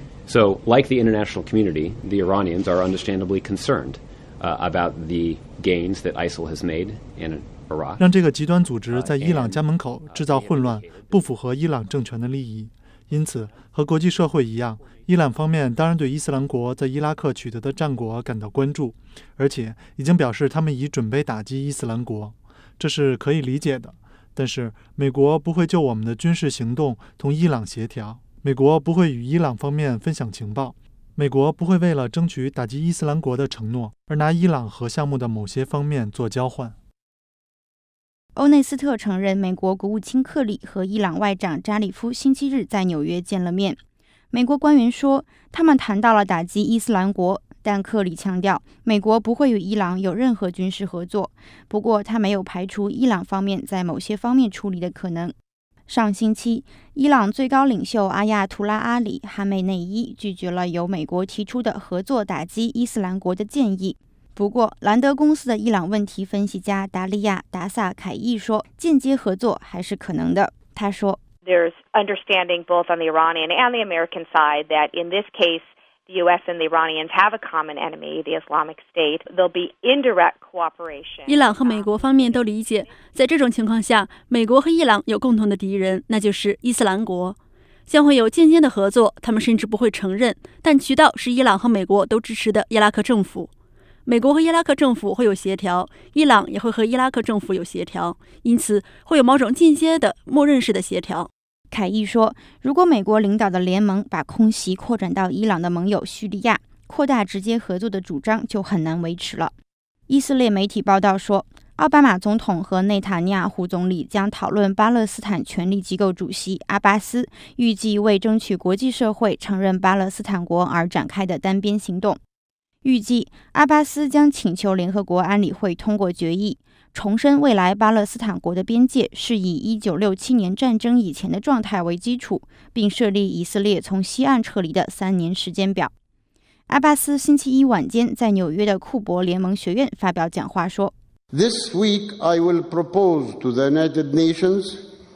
So, like the international community, the Iranians are understandably concerned.Uh, about the gains that I S I L has made in Iraq. 让这个极端组织在伊朗家门口制造混乱，不符合伊朗政权的利益。因此，和国际社会一样，伊朗方面当然对伊斯兰国在伊拉克取得的战果感到关注，而且已经表示他们已准备打击伊斯兰国，这是可以理解的。但是，美国不会就我们的军事行动同伊朗协调，美国不会与伊朗方面分享情报。美国不会为了争取打击伊斯兰国的承诺而拿伊朗核项目的某些方面做交换。 欧内斯特承认，美国国务卿克里和伊朗外长扎里夫星期日在纽约见了面。美国官员说，他们谈到了打击伊斯兰国，但克里强调，美国不会与伊朗有任何军事合作。不过，他没有排除伊朗方面在某些方面处理的可能。 上星期，伊朗最高领袖阿亚图拉阿里·哈梅内伊拒绝了由美国提出的合作打击伊斯兰国的建议。不过，兰德公司的伊朗问题分析家达利亚·达萨凯伊说，间接合作还是可能的。他说 There's understanding both on the Iranian and the American side that in this case, the U S and the Iranians have a common enemy, the Islamic State. There'll be indirect cooperation. 伊朗和美国方面都理解，在这种情况下，美国和伊朗有共同的敌人，那就是伊斯兰国，将会有间接的合作，他们甚至不会承认，但渠道是伊朗和美国都支持的伊拉克政府。美国和伊拉克政府会有协调，伊朗也会和伊拉克政府有协调，因此会有某种间接的默认式的协调。 凯伊说，如果美国领导的联盟把空袭扩展到伊朗的盟友叙利亚，扩大直接合作的主张就很难维持了。以色列媒体报道说，奥巴马总统和内塔尼亚胡总理将讨论巴勒斯坦权力机构主席阿巴斯预计为争取国际社会承认巴勒斯坦国而展开的单边行动。预计阿巴斯将请求联合国安理会通过决议，重申未来巴勒斯坦国的边界是以一九六七年战争以前的状态为基础，并设立以色列从西岸撤离的三年时间表。阿巴斯星期一晚间在纽约的库珀联盟学院发表讲话说 This week I will propose to the United Nations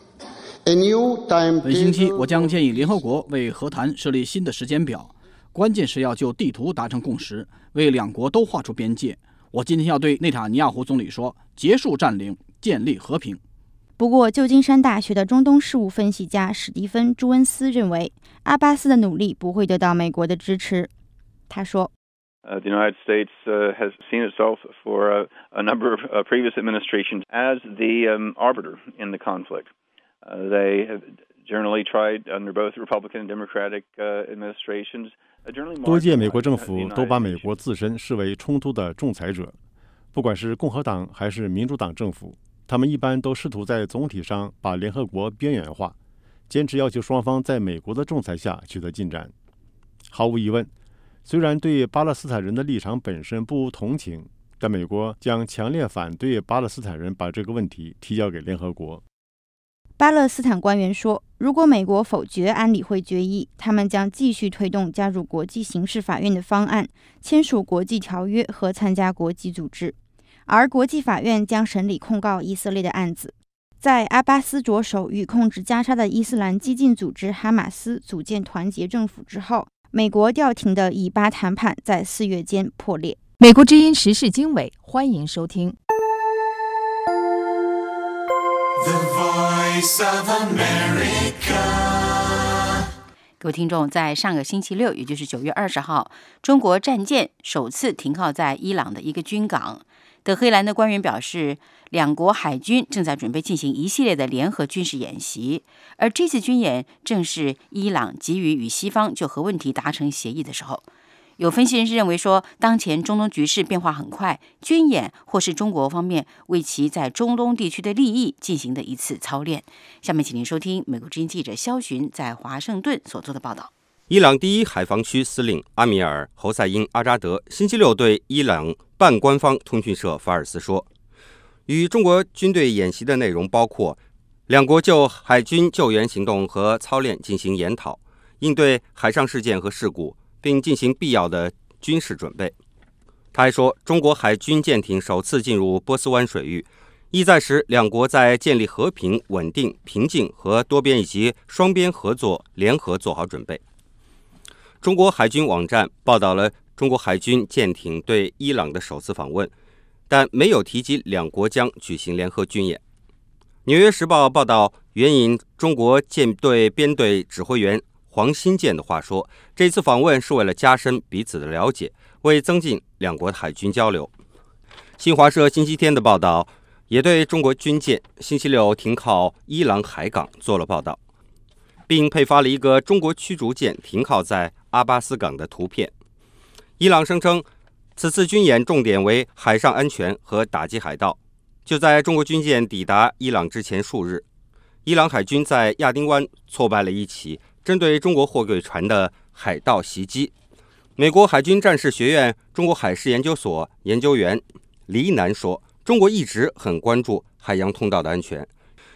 a new timetable. 本星期我将建议联合国为和谈设立新的时间表，关键是要就地图达成共识，为两国都画出边界。我今天要对内塔尼亚胡总理说，结束占领，建立和平。 不过，旧金山大学的中东事务分析家史蒂芬·朱恩斯认为，阿巴斯的努力不会得到美国的支持。他说 Uh, the United States uh, has seen itself for uh, a number of uh, previous administrations as the um, arbiter in the conflict. Uh, they have generally tried under both Republican and Democratic uh, administrations. 多届美国政府都把美国自身视为冲突的仲裁者，不管是共和党还是民主党政府，他们一般都试图在总体上把联合国边缘化，坚持要求双方在美国的仲裁下取得进展。毫无疑问，虽然对巴勒斯坦人的立场本身不无同情，但美国将强烈反对巴勒斯坦人把这个问题提交给联合国。 巴勒斯坦官员说，如果美国否决安理会决议，他们将继续推动加入国际刑事法院的方案，签署国际条约和参加国际组织，而国际法院将审理控告以色列的案子。在阿巴斯着手与控制加沙的伊斯兰激进组织哈马斯组建团结政府之后，美国调停的以巴谈判在四月间破裂。 美国之音时事经纬，欢迎收听。 The Voice of America。 各位听众，在上个星期六，也就是九月二十号，中国战舰首次停靠在伊朗的一个军港。德黑兰的官员表示，两国海军正在准备进行一系列的联合军事演习，而这次军演正是伊朗急于与西方就核问题达成协议的时候。有分析人士认为说，当前中东局势变化很快，军演或是中国方面为其在中东地区的利益进行的一次操练。下面请您收听美国之音记者肖寻在华盛顿所做的报道。 伊朗第一海防区司令阿米尔·侯赛因·阿扎德星期六对伊朗半官方通讯社法尔斯说，与中国军队演习的内容包括两国就海军救援行动和操练进行研讨，应对海上事件和事故，并进行必要的军事准备。他还说，中国海军舰艇首次进入波斯湾水域，意在使两国在建立和平、稳定、平静和多边以及双边合作联合做好准备。中国海军网站报道了中国海军舰艇对伊朗的首次访问，但没有提及两国将举行联合军演。纽约时报报道，援引中国舰队编队指挥员黄新建的话说，这次访问是为了加深彼此的了解，为增进两国的海军交流。新华社星期天的报道也对中国军舰星期六停靠伊朗海港做了报道，并配发了一个中国驱逐舰停靠在阿巴斯港的图片。伊朗声称，此次军演重点为海上安全和打击海盗。就在中国军舰抵达伊朗之前数日，伊朗海军在亚丁湾挫败了一起针对中国货柜船的海盗袭击。美国海军战士学院中国海事研究所研究员黎南说，中国一直很关注海洋通道的安全，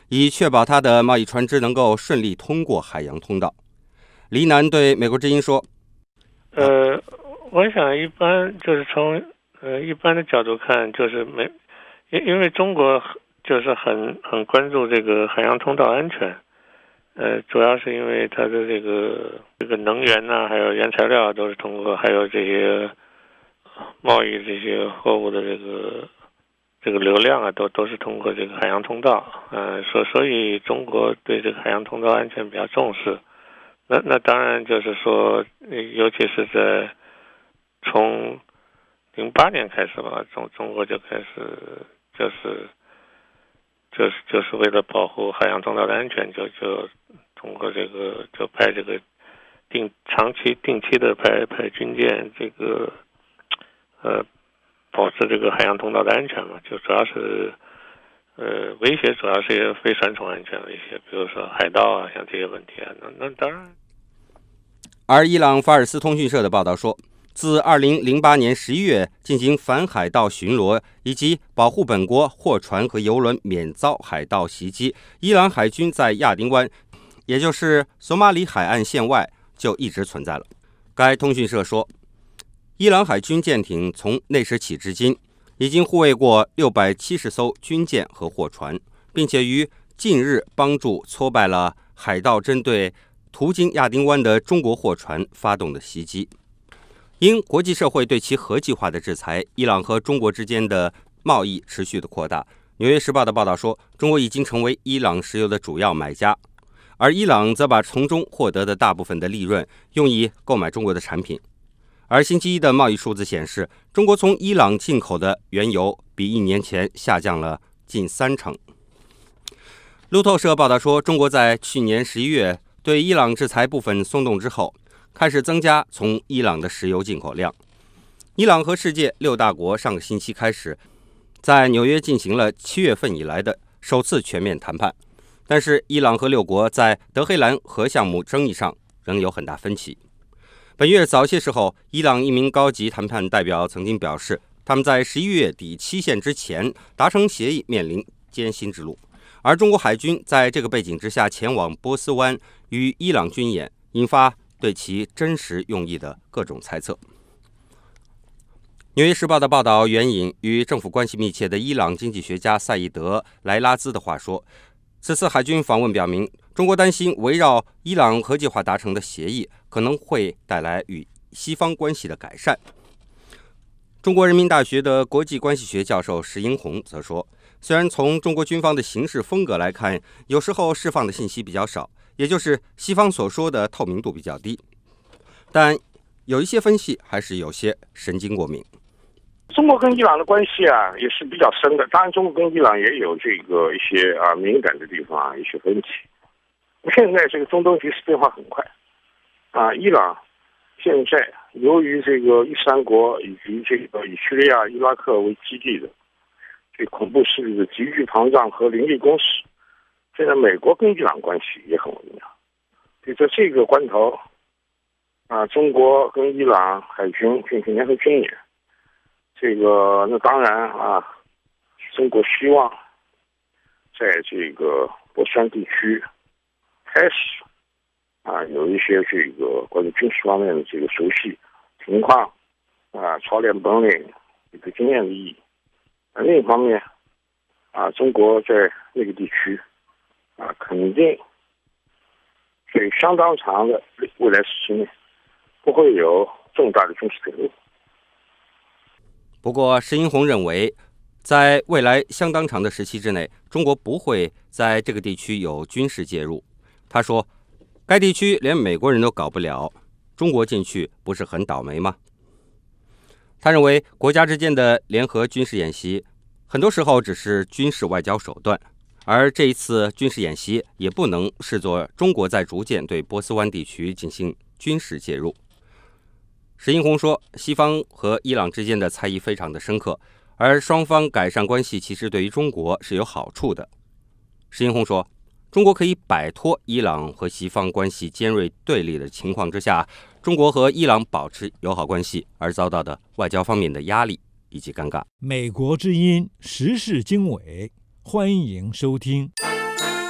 以确保它的贸易船只能够顺利通过海洋通道。黎南对美国之音说：“ 呃，我想一般就是从呃一般的角度看，就是美，因因为中国就是很很关注这个海洋通道安全，呃，主要是因为它的这个这个能源呐、啊，还有原材料都是通过，还有这些贸易这些货物的这个这个流量啊，都都是通过这个海洋通道，呃，所所以中国对这个海洋通道安全比较重视。那那当然就是说，尤其是在从零八年开始吧，中中国就开始就是就是就是为了保护海洋通道的安全，就就通过这个就派这个定长期定期的派派军舰，这个呃保持这个海洋通道的安全嘛，就主要是呃威胁主要是一些非传统安全威胁，比如说海盗啊，像这些问题啊，那那当然。 而伊朗法尔斯通讯社的报道说，自二零零八年十一月进行反海盗巡逻以及保护本国货船和油轮免遭海盗袭击，伊朗海军在亚丁湾，也就是索马里海岸线外就一直存在了。该通讯社说，伊朗海军舰艇从那时起至今已经护卫过六百七十艘军舰和货船，并且于近日帮助挫败了海盗针对途经亚丁湾的中国货船发动的袭击。因国际社会对其核计划的制裁，伊朗和中国之间的贸易持续的扩大。纽约时报的报道说，中国已经成为伊朗石油的主要买家，而伊朗则把从中获得的大部分的利润用以购买中国的产品。而星期一的贸易数字显示，中国从伊朗进口的原油比一年前下降了近三成。路透社报道说，中国在去年十一月对伊朗制裁部分松动之后，开始增加从伊朗的石油进口量。伊朗和世界六大国上个星期开始在纽约进行了七月份以来的首次全面谈判，但是伊朗和六国在德黑兰核项目争议上仍有很大分歧。本月早些时候，伊朗一名高级谈判代表曾经表示，他们在十一月底期限之前达成协议面临艰辛之路。而中国海军在这个背景之下前往波斯湾与伊朗军演，引发对其真实用意的各种猜测。纽约时报的报道援引与政府关系密切的伊朗经济学家赛义德·莱拉兹的话说，此次海军访问表明，中国担心围绕伊朗核计划达成的协议可能会带来与西方关系的改善。中国人民大学的国际关系学教授石英红则说，虽然从中国军方的行事风格来看，有时候释放的信息比较少，也就是西方所说的透明度比较低，但有一些分析还是有些神经过敏。 中国跟伊朗的关系啊也是比较深的，当然中国跟伊朗也有这个一些啊敏感的地方啊，一些分歧。现在这个中东局势变化很快啊，伊朗现在由于这个伊斯兰国以及这个以叙利亚、伊拉克为基地的这恐怖势力的急剧膨胀和凌厉攻势，现在美国跟伊朗关系也很微妙。所以在这个关头啊，中国跟伊朗海军进行联合军演，这个那当然啊，中国希望在这个波斯湾地区开始啊有一些这个关于军事方面的这个熟悉情况啊，操练本领一个经验的意义。而另一方面啊，中国在那个地区啊，肯定在相当长的未来时期内不会有重大的军事投入。 不过石英红认为，在未来相当长的时期之内，中国不会在这个地区有军事介入。他说，该地区连美国人都搞不了，中国进去不是很倒霉吗？他认为国家之间的联合军事演习很多时候只是军事外交手段，而这一次军事演习也不能视作中国在逐渐对波斯湾地区进行军事介入。石英红说，西方和伊朗之间的猜疑非常的深刻，而双方改善关系其实对于中国是有好处的。石英红说，中国可以摆脱伊朗和西方关系尖锐对立的情况之下，中国和伊朗保持友好关系而遭到的外交方面的压力以及尴尬。 美国之音时事经纬，欢迎收听。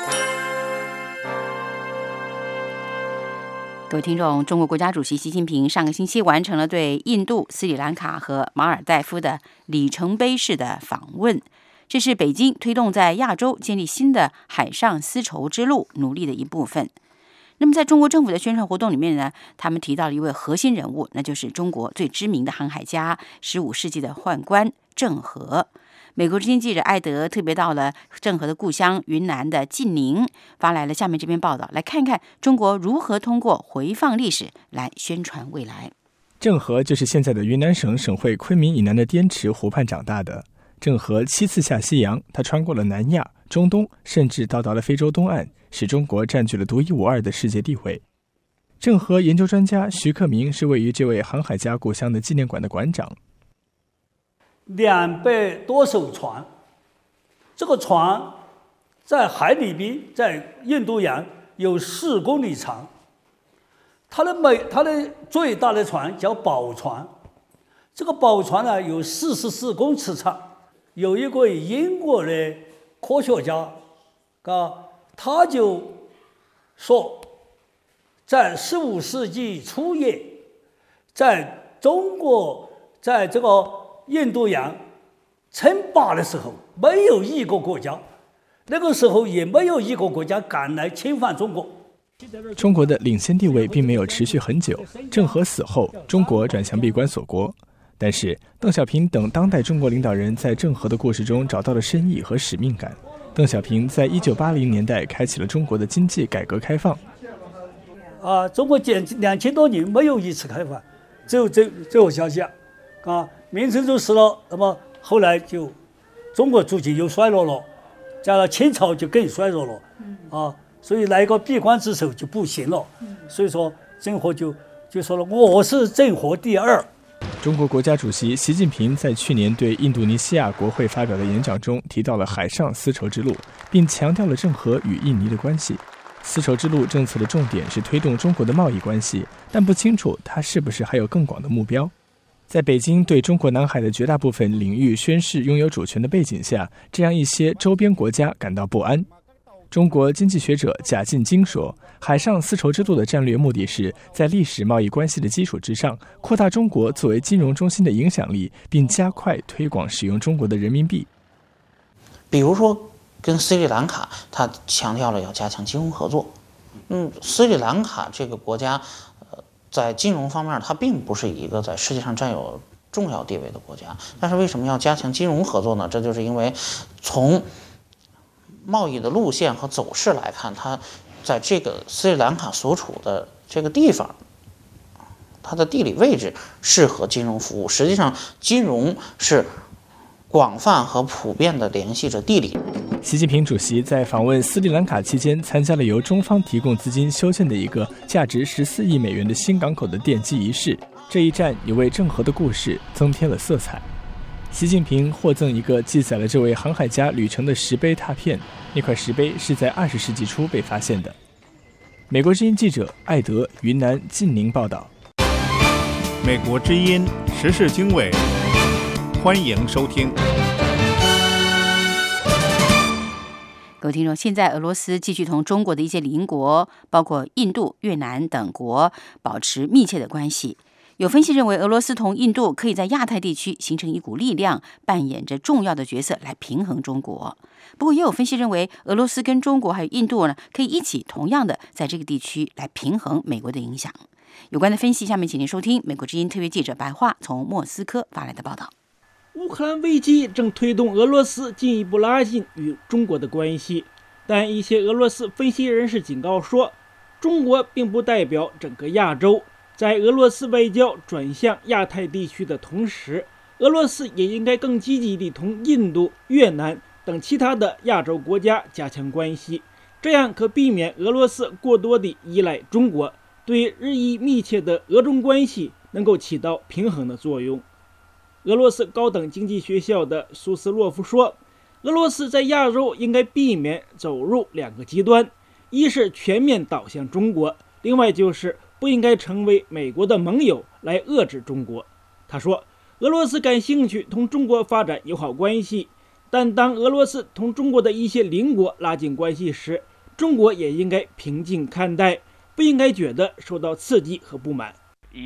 各位听众，中国国家主席习近平上个星期完成了对印度、斯里兰卡和马尔代夫的里程碑式的访问，这是北京推动在亚洲建立新的海上丝绸之路努力的一部分。那么在中国政府的宣传活动里面呢，他们提到了一位核心人物，那就是中国最知名的航海家，十五世纪的宦官郑和。美国之音记者艾德特别到了郑和的故乡云南的晋宁，发来了下面这篇报道，来看看中国如何通过回放历史来宣传未来。 郑和就是现在的云南省省会昆明以南的滇池湖畔长大的。郑和七次下西洋，他穿过了南亚、中东，甚至到达了非洲东岸，使中国占据了独一无二的世界地位。郑和研究专家徐克明是位于这位航海家故乡的纪念馆的馆长。 两百多艘船，这个船在海里边，在印度洋有四公里长。它的每它的最大的船叫宝船，这个宝船呢有四十四公尺长。有一个英国的科学家，啊，他就说，在十五世纪初叶，在中国，在这个印度洋称霸的时候，没有一个国家，那个时候也没有一个国家敢来侵犯中国。 中国的领先地位并没有持续很久，郑和死后，中国转向闭关锁国。但是邓小平等当代中国领导人在郑和的故事中找到了深意和使命感。邓小平在一九八零年代开启了中国的经济改革开放。 啊，中国建两千多年没有一次开放，只有这这个消息啊。啊，明成祖死了，那么后来就中国逐渐又衰落了，加了清朝就更衰弱了，啊，所以来个闭关之守就不行了。所以说郑和就就说了，我是郑和第二。 中国国家主席习近平在去年对印度尼西亚国会发表的演讲中提到了海上丝绸之路，并强调了郑和与印尼的关系。丝绸之路政策的重点是推动中国的贸易关系，但不清楚它是不是还有更广的目标。在北京对中国南海的绝大部分领域宣示拥有主权的背景下，这样一些周边国家感到不安。中国经济学者贾进京说，海上丝绸之路的战略目的是在历史贸易关系的基础之上，扩大中国作为金融中心的影响力，并加快推广使用中国的人民币。 比如说跟斯里兰卡，他强调了要加强金融合作。嗯，斯里兰卡这个国家，呃，在金融方面，它并不是一个在世界上占有重要地位的国家。但是为什么要加强金融合作呢？这就是因为从贸易的路线和走势来看，它在这个斯里兰卡所处的这个地方，它的地理位置适合金融服务。实际上，金融是广泛和普遍地联系着地理。 习近平主席在访问斯里兰卡期间，参加了由中方提供资金修建的一个价值十四亿美元的新港口的奠基仪式。这一战也为郑和的故事增添了色彩。习近平获赠一个记载了这位航海家旅程的石碑拓片，那块石碑是在二十世纪初被发现的。美国之音记者艾德云南晋宁报道。 美国之音时事经纬，欢迎收听。 各位听众，现在俄罗斯继续同中国的一些邻国，包括印度、越南等国保持密切的关系。有分析认为，俄罗斯同印度可以在亚太地区形成一股力量，扮演着重要的角色来平衡中国。不过，也有分析认为，俄罗斯跟中国还有印度呢，可以一起同样的在这个地区来平衡美国的影响。有关的分析，下面请您收听美国之音特约记者白桦从莫斯科发来的报道。 乌克兰危机正推动俄罗斯进一步拉近与中国的关系，但一些俄罗斯分析人士警告说，中国并不代表整个亚洲。在俄罗斯外交转向亚太地区的同时，俄罗斯也应该更积极地同印度、越南等其他的亚洲国家加强关系，这样可避免俄罗斯过多地依赖中国，对日益密切的俄中关系能够起到平衡的作用。俄罗斯高等经济学校的苏斯洛夫说，俄罗斯在亚洲应该避免走入两个极端，一是全面倒向中国，另外就是不应该成为美国的盟友来遏制中国。他说，俄罗斯感兴趣同中国发展友好关系，但当俄罗斯同中国的一些邻国拉近关系时，中国也应该平静看待， 不应该觉得受到刺激和不满。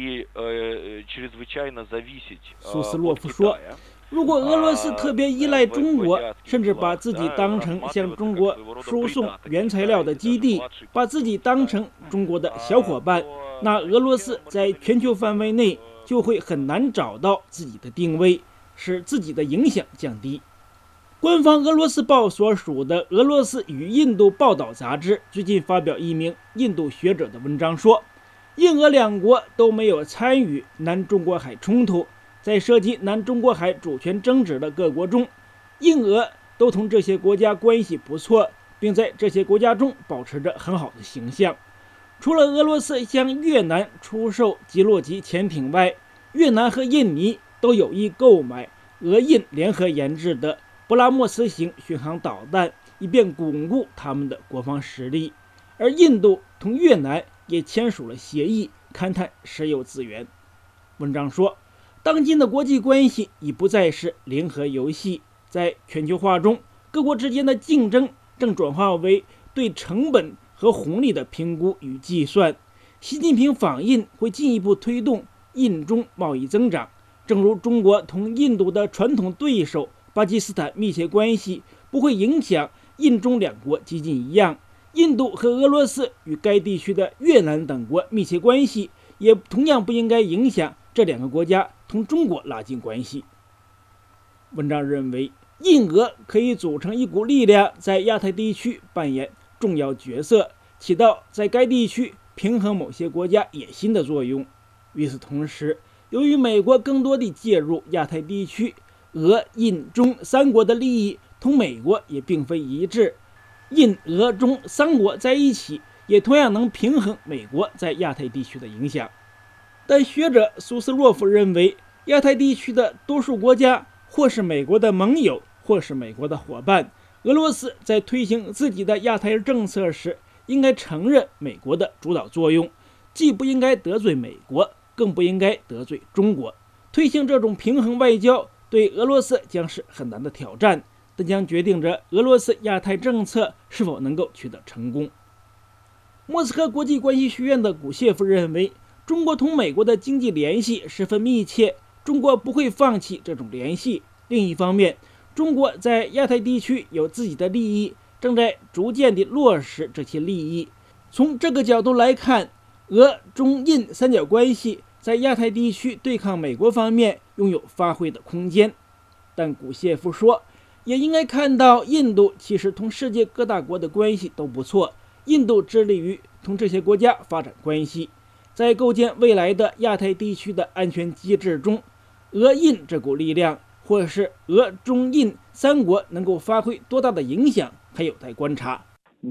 苏斯洛夫说，如果俄罗斯特别依赖中国，甚至把自己当成向中国输送原材料的基地，把自己当成中国的小伙伴，那俄罗斯在全球范围内就会很难找到自己的定位，使自己的影响降低。官方俄罗斯报所属的《俄罗斯与印度报道》杂志最近发表一名印度学者的文章说，印俄两国都没有参与南中国海冲突，在涉及南中国海主权争执的各国中，印俄都同这些国家关系不错，并在这些国家中保持着很好的形象。除了俄罗斯向越南出售基洛级潜艇外，越南和印尼都有意购买俄印联合研制的布拉莫斯型巡航导弹，以便巩固他们的国防实力。而印度同越南也签署了协议，勘探石油资源。文章说，当今的国际关系已不再是零和游戏，在全球化中，各国之间的竞争正转化为对成本和红利的评估与计算。习近平访印会进一步推动印中贸易增长，正如中国同印度的传统对手巴基斯坦密切关系不会影响印中两国激进一样，印度和俄罗斯与该地区的越南等国密切关系也同样不应该影响这两个国家同中国拉近关系。文章认为，印俄可以组成一股力量，在亚太地区扮演重要角色，起到在该地区平衡某些国家野心的作用。与此同时，由于美国更多地介入亚太地区，俄印中三国的利益同美国也并非一致，印俄中三国在一起也同样能平衡美国在亚太地区的影响。但学者苏斯洛夫认为，亚太地区的多数国家或是美国的盟友，或是美国的伙伴。俄罗斯在推行自己的亚太政策时，应该承认美国的主导作用，既不应该得罪美国，更不应该得罪中国。推行这种平衡外交对俄罗斯将是很难的挑战，但将决定着俄罗斯亚太政策是否能够取得成功。莫斯科国际关系学院的古谢夫认为，中国同美国的经济联系十分密切，中国不会放弃这种联系。另一方面，中国在亚太地区有自己的利益，正在逐渐地落实这些利益。从这个角度来看，俄中印三角关系在亚太地区对抗美国方面拥有发挥的空间。但古谢夫说，也应该看到印度其实同世界各大国的关系都不错，印度致力于同这些国家发展关系。在构建未来的亚太地区的安全机制中，俄印这股力量，或是俄中印三国能够发挥多大的影响，还有待观察。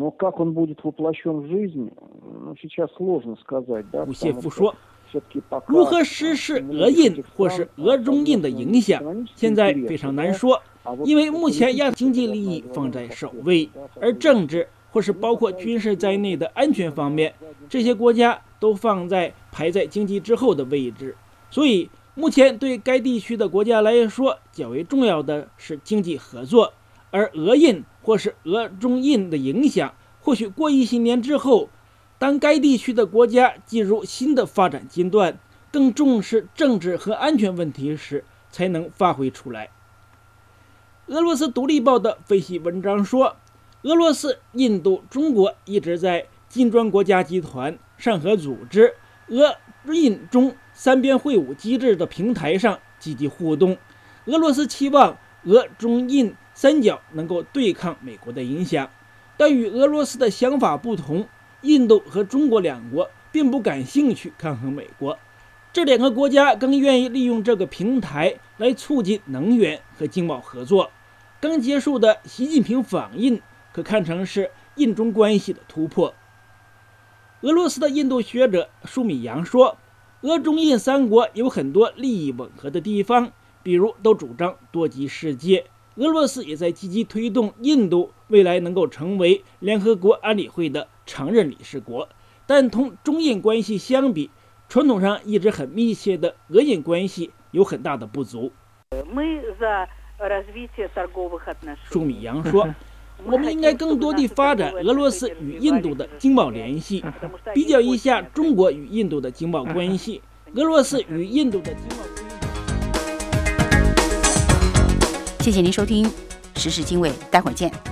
古谢夫说，如何实施俄印或是俄中印的影响，现在非常难说，因为目前亚经济利益放在首位，而政治或是包括军事在内的安全方面，这些国家都放在排在经济之后的位置。所以目前对该地区的国家来说，较为重要的是经济合作，而俄印或是俄中印的影响，或许过一些年之后，当该地区的国家进入新的发展阶段，更重视政治和安全问题时，才能发挥出来。俄罗斯独立报的分析文章说，俄罗斯、印度、中国一直在金砖国家集团、上合组织、俄印中三边会晤机制的平台上积极互动。俄罗斯期望俄中印三角能够对抗美国的影响，但与俄罗斯的想法不同，印度和中国两国并不感兴趣抗衡美国，这两个国家更愿意利用这个平台来促进能源和经贸合作。刚结束的习近平访印可看成是印中关系的突破。俄罗斯的印度学者舒米扬说，俄中印三国有很多利益吻合的地方，比如都主张多极世界。俄罗斯也在积极推动印度未来能够成为联合国安理会的常任理事国，但同中印关系相比，传统上一直很密切的俄印关系有很大的不足。舒米扬说， 我们应该更多地发展俄罗斯与印度的经贸联系，比较一下中国与印度的经贸关系，俄罗斯与印度的经贸关系。 谢谢您收听时事经纬，待会儿见。